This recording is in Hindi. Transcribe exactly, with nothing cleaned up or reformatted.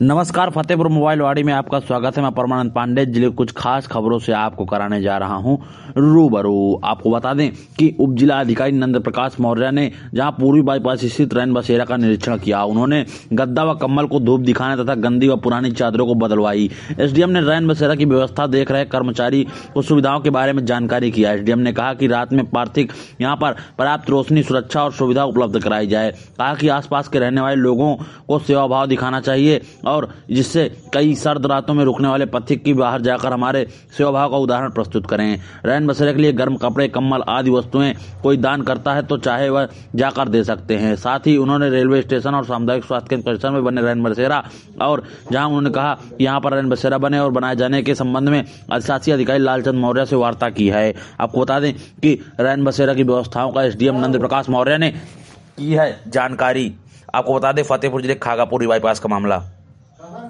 नमस्कार, फतेहपुर मोबाइल वाड़ी में आपका स्वागत है। मैं परमानंद पांडे जिले कुछ खास खबरों से आपको कराने जा रहा हूं रूबरू। आपको बता दें कि उप जिला अधिकारी नंद प्रकाश मौर्य ने जहां पूर्वी बाईपास स्थित रैन बसेरा का निरीक्षण किया, उन्होंने गद्दा व कम्बल को धूप दिखाने तथा गंदी व पुरानी चादरों को बदलवाई। एसडीएम ने रैन बसेरा की व्यवस्था देख रहे कर्मचारी को सुविधाओं के बारे में जानकारी किया। एसडीएम ने कहा कि रात में पार्थिक यहाँ पर पर्याप्त रोशनी, सुरक्षा और सुविधा उपलब्ध कराई जाए। कहा कि आसपास के रहने वाले लोगों को सेवा भाव दिखाना चाहिए और जिससे कई सर्द रातों में रुकने वाले पथिक की बाहर जाकर हमारे सेवा भाव का उदाहरण प्रस्तुत करें। रैन बसेरे के लिए गर्म कपड़े, कम्बल आदि वस्तुएं कोई दान करता है तो चाहे वह जाकर दे सकते हैं। साथ ही उन्होंने रेलवे स्टेशन और सामुदायिक स्वास्थ्य केंद्र परिसर में बने रैन बसेरा और जहां उन्होंने कहा कि यहाँ पर रैन बसेरा बने और बनाए जाने के संबंध में अधिशासी अधिकारी लालचंद मौर्य से वार्ता की है। आपको बता दें कि रैन बसेरा की व्यवस्थाओं का एसडीएम नंद प्रकाश मौर्य ने की है जानकारी। आपको बता दें फतेहपुर जिले खागापुर बाईपास का मामला।